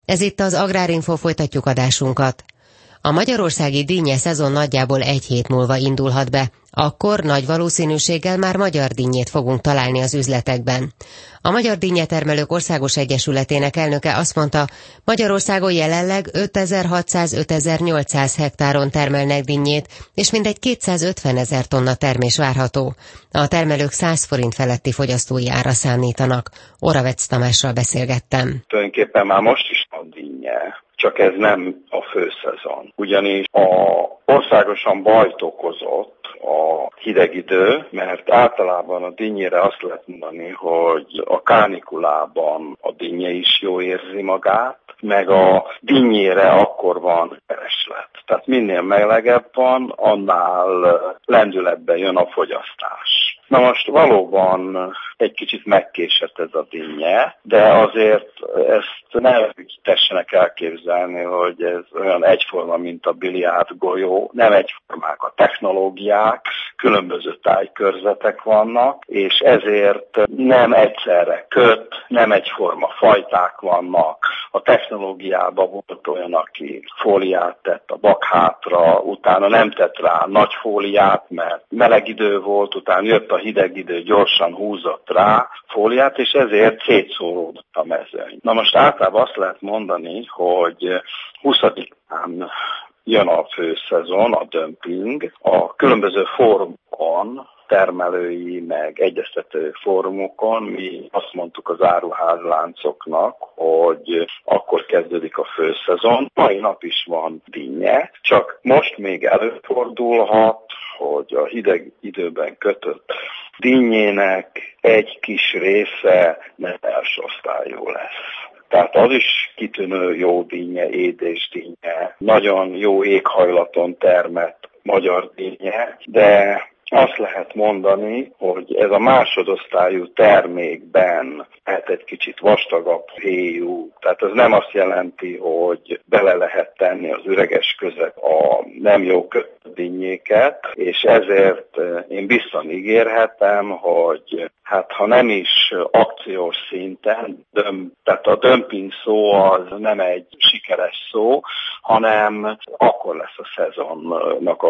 Ez itt az Agrárinfo, folytatjuk adásunkat. A magyarországi dinnye szezon nagyjából egy hét múlva indulhat be. Akkor nagy valószínűséggel már magyar dinnyét fogunk találni az üzletekben. A Magyar Dinnyetermelők Országos Egyesületének elnöke azt mondta, Magyarországon jelenleg 5600-5800 hektáron termelnek dinnyét, és mindegy 250 000 tonna termés várható. A termelők 100 forint feletti fogyasztói ára számítanak. Oravec Tamással beszélgettem. Tulajdonképpen már most is van dinnye, csak ez nem a főszezon. Ugyanis országosan bajt okozott a hideg idő, mert általában a dinnyére azt lehet mondani, hogy a kánikulában a dinnye is jól érzi magát, meg a dinnyére akkor van kereslet. Tehát minél melegebb van, annál lendületben jön a fogyasztás. Na most valóban egy kicsit megkésett ez a dinnye, de azért ezt nem tessenek elképzelni, hogy ez olyan egyforma, mint a biliárd golyó. Nem egyformák a technológiák, különböző tájkörzetek vannak, és ezért nem egyszerre köt, nem egyforma fajták vannak. A technológiában volt olyan, aki fóliát tett a bakhátra, utána nem tett rá nagy fóliát, mert meleg idő volt, utána jött a hideg idő, gyorsan húzott rá fóliát, és ezért szétszóródott a mezőny. Na most általában azt lehet mondani, hogy 20-án jön a főszezon, a dömping, a különböző fórumokon, termelői, meg egyeztető fórumokon mi azt mondtuk az áruházláncoknak, hogy akkor kezdődik a főszezon. Mai nap is van dinnye, csak most még előfordulhat, hogy a hideg időben kötött dinnyének egy kis része nem első osztályú lesz. Tehát az is kitűnő jó dinnye, édes dinnye, nagyon jó éghajlaton termett magyar dinnye, de azt lehet mondani, hogy ez a másodosztályú termékben lehet egy kicsit vastagabb héjú. Tehát ez nem azt jelenti, hogy bele lehet tenni az üreges között a nem jó dinnyéket, és ezért én biztosan ígérhetem, hogy hát ha nem is akciós szinten, tehát a dömping szó az nem egy sikeres szó, hanem akkor lesz a szezonnak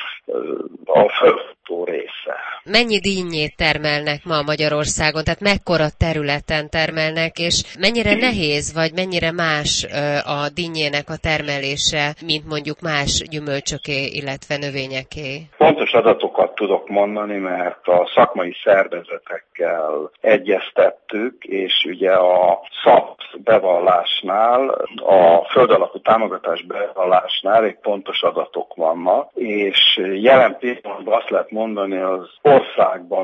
a fölfutó része. Mennyi dinnyét termelnek ma Magyarországon, tehát mekkora területen termelnek, és mennyire nehéz, vagy mennyire más a dinnyének a termelése, mint mondjuk más gyümölcsöké, illetve növényeké? Pontos adatokat tudok mondani, mert a szakmai szervezetekkel egyeztettük, és ugye a SZAPS bevallásnál, a földalapú támogatás bevallásnál egy pontos adatok vannak, és jelen pillanatban azt lehet mondani, az országban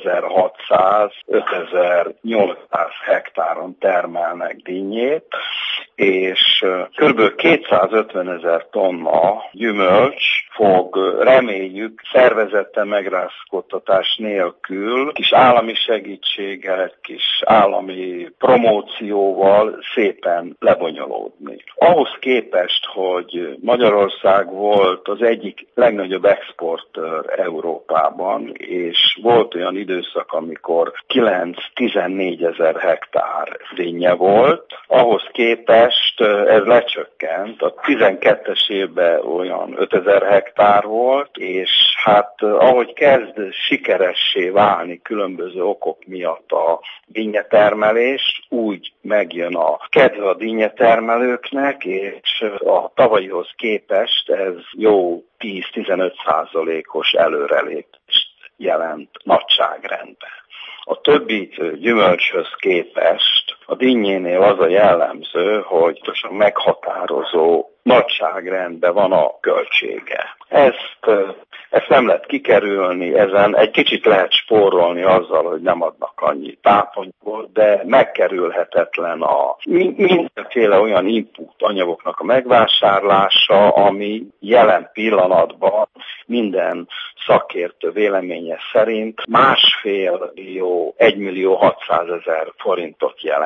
5600-5800 hektáron termelnek dinnyét, és kb. 250 000 tonna gyümölcs fog, reméljük, szervezetten megrázkódtatás nélkül, kis állami segítséggel, kis állami promócióval szépen lebonyolódni. Ahhoz képest, hogy Magyarország volt az egyik legnagyobb exportőr Európában, és volt olyan időszak, amikor 9-14 000 hektár dinnye volt, ahhoz képest ez lecsökkent. A 12-es évben olyan 5000 hektár volt, és hát ahogy kezd sikeressé válni különböző okok miatt a dinnyetermelés, úgy megjön a kedve a dinnyetermelőknek, és a tavalyihoz képest ez jó 10-15%-os előrelépést jelent nagyságrendben. A többi gyümölcshöz képest a dinnyénél az a jellemző, hogy meghatározó nagyságrendben van a költsége. Ezt nem lehet kikerülni, ezen egy kicsit lehet spórolni azzal, hogy nem adnak annyi tápanyagot, de megkerülhetetlen a mindenféle olyan input anyagoknak a megvásárlása, ami jelen pillanatban minden szakértő véleménye szerint 1,5 millió, 1,6 millió forintot jelent.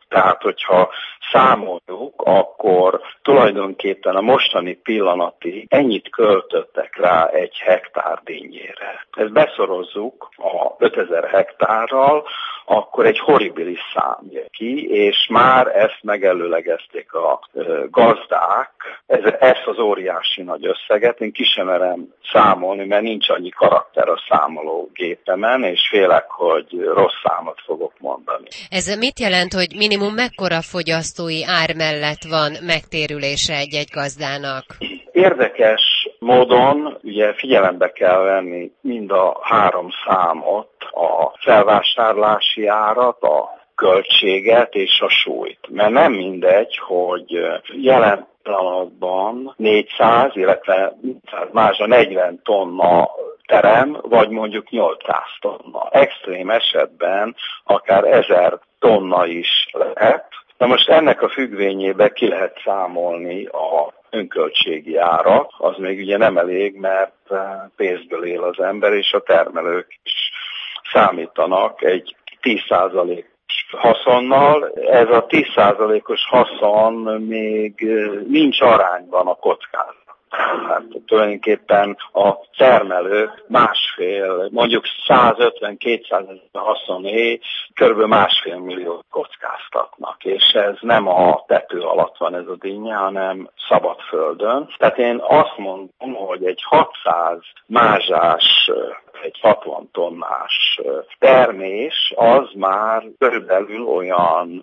Tehát, hogyha számoljuk, akkor tulajdonképpen a mostani pillanatig ennyit költöttek rá egy hektár dinnyére. Ezt beszorozzuk a 5000 hektárral, akkor egy horribilis szám jön ki, és már ezt megelőlegezték a gazdák, ezt az óriási nagy összeget. Én ki sem merem számolni, mert nincs annyi karakter a számológépemen, és félek, hogy rossz számot fogok mondani. Ez mit jelent, hogy minimum mekkora fogyasztói ár mellett van megtérülése egy-egy gazdának? Érdekes módon ugye figyelembe kell venni mind a 3 számot, a felvásárlási árat, a költséget és a súlyt. Mert nem mindegy, hogy jelen pillanatban 400, illetve 400 mázsa 40 tonna terem, vagy mondjuk 800 tonna. Extrém esetben akár 1000 tonna is lehet. Na most ennek a függvényében ki lehet számolni a önköltségi árat, az még ugye nem elég, mert pénzből él az ember, és a termelők is számítanak egy 10% haszonnal. Ez a 10%-os haszon még nincs arányban a kockázat. Hát tulajdonképpen a termelők mondjuk 150-200 ezer haszonné kb. 1,5 milliót kockáztatnak, és ez nem a tető alatt van ez a dinnye, hanem szabad földön. Tehát én azt mondom, hogy egy 600 mázsás, egy 60 tonnás termés az már körülbelül olyan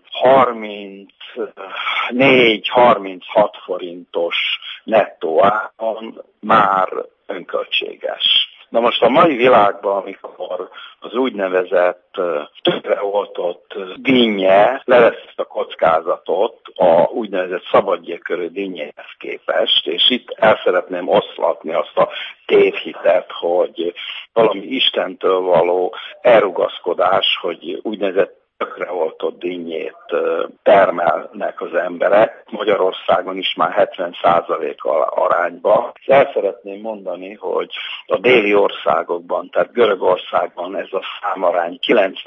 34-36 forintos nettó áron már önköltséges. Na most a mai világban, amikor az úgynevezett tönkreoltott dinnye leveszi a kockázatot a úgynevezett szabadjégkörű dinnyéhez képest, és itt el szeretném oszlatni azt a tévhitet, hogy valami Istentől való elrugaszkodás, hogy úgynevezett tönkreoltott dinnyét termelnek az emberek. Magyarországon is már 70% arányban. El szeretném mondani, hogy a déli országokban, tehát Görögországban ez a számarány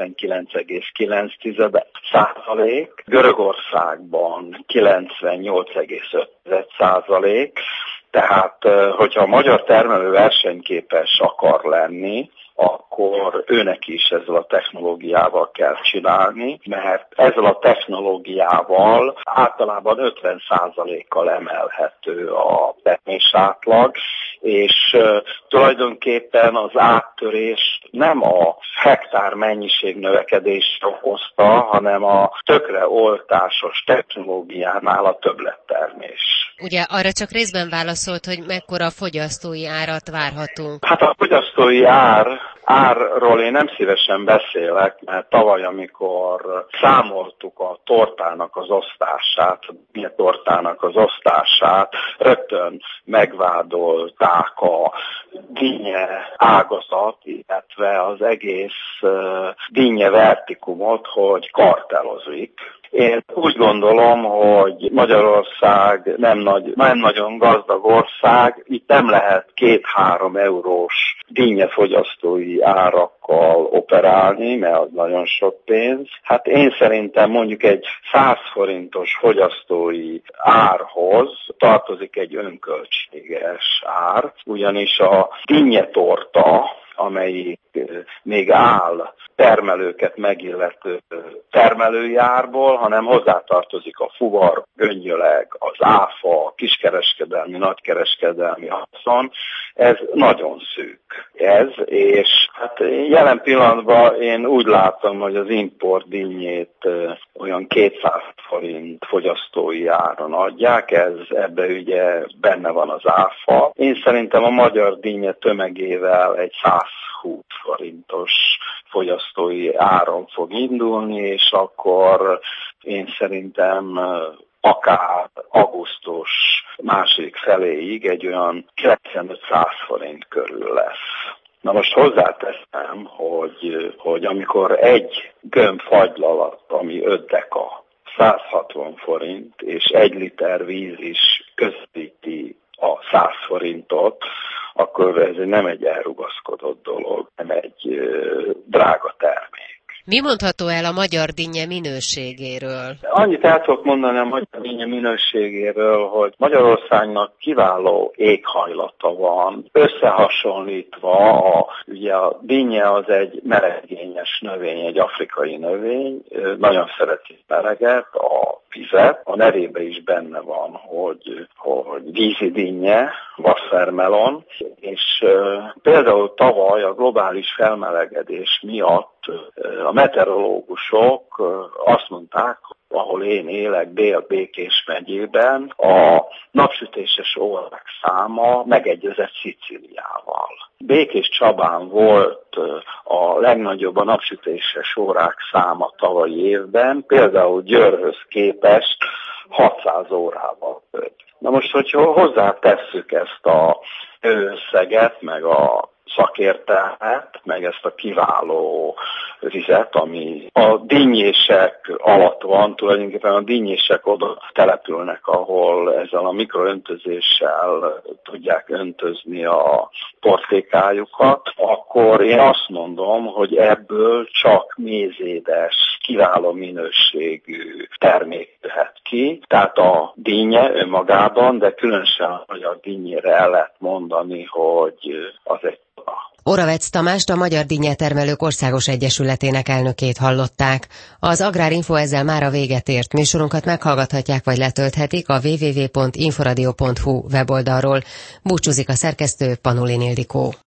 99,9%, Görögországban 98,5%. Tehát, hogyha a magyar termelő versenyképes akar lenni, akkor őnek is ezzel a technológiával kell csinálni, mert ezzel a technológiával általában 50%-kal emelhető a termésátlag, és tulajdonképpen az áttörés nem a hektár mennyiség növekedést okozta, hanem a tönkreoltásos technológiánál a többlettermés. Ugye arra csak részben válaszolt, hogy mekkora fogyasztói árat várhatunk. Hát a fogyasztói árról én nem szívesen beszélek, mert tavaly, amikor számoltuk a tortának az osztását, a tortának az osztását, rögtön megvádolták a dinnye ágazat, illetve az egész dinnye vertikumot, hogy kartelozik. Én úgy gondolom, hogy Magyarország nem nagyon gazdag ország, itt nem lehet 2-3 eurós dinnyefogyasztói árakkal operálni, mert az nagyon sok pénz. Hát én szerintem mondjuk egy 100 forintos fogyasztói árhoz tartozik egy önköltséges ár, ugyanis a dinnyetorta, amelyik még áll termelőket megillető termelői árból, hanem hozzátartozik a fuvar, göngyöleg, az áfa, a kiskereskedelmi, nagykereskedelmi haszon. Ez nagyon szűk. És hát jelen pillanatban én úgy látom, hogy az import dinnyét olyan 200 forint fogyasztói áron adják, ebbe ugye benne van az áfa. Én szerintem a magyar dinnye tömegével egy 120 forintos fogyasztói áron fog indulni, és akkor én szerintem akár augusztus második feléig egy olyan 95-100 forint körül lesz. Na most hozzáteszem, hogy amikor egy gömb fagylalat, ami 5 deka, 160 forint, és 1 liter víz is közvetíti a 100 forintot, akkor ez nem egy elrugaszkodott dolog, nem egy drága termék. Mi mondható el a magyar dinnye minőségéről? Annyit el tudok mondani a magyar dinnye minőségéről, hogy Magyarországnak kiváló éghajlata van. Összehasonlítva, ugye a dinnye az egy melegényes növény, egy afrikai növény, nagyon szereti meleget, a vizet. A nevében is benne van, hogy vízi dinnye, wassermelon, és például tavaly a globális felmelegedés miatt a meteorológusok azt mondták, ahol én élek, Dél-Békés megyében, a napsütéses órák száma megegyezett Szicíliával. Békés Csabán volt a legnagyobb a napsütéses órák száma tavalyi évben, például Győrhöz képest 600 órával. Na most, hogyha hozzátesszük ezt a összeget, meg a szakértelmet, meg ezt a kiváló vizet, ami a dinnyések alatt van, tulajdonképpen a dinnyések oda települnek, ahol ezzel a mikroöntözéssel tudják öntözni a portékájukat, akkor én azt mondom, hogy ebből csak mézédes, kiváló minőségű termék jöhet ki. Tehát a dinnye önmagában, de különösen a magyar dinnyére el lehet mondani, hogy az egy Oravec Tamást, a Magyar Dinnyetermelők Országos Egyesületének elnökét hallották. Az Agrárinfo ezzel mára véget ért. Műsorunkat meghallgathatják vagy letölthetik a www.inforadio.hu weboldalról. Búcsúzik a szerkesztő, Panulin Ildikó.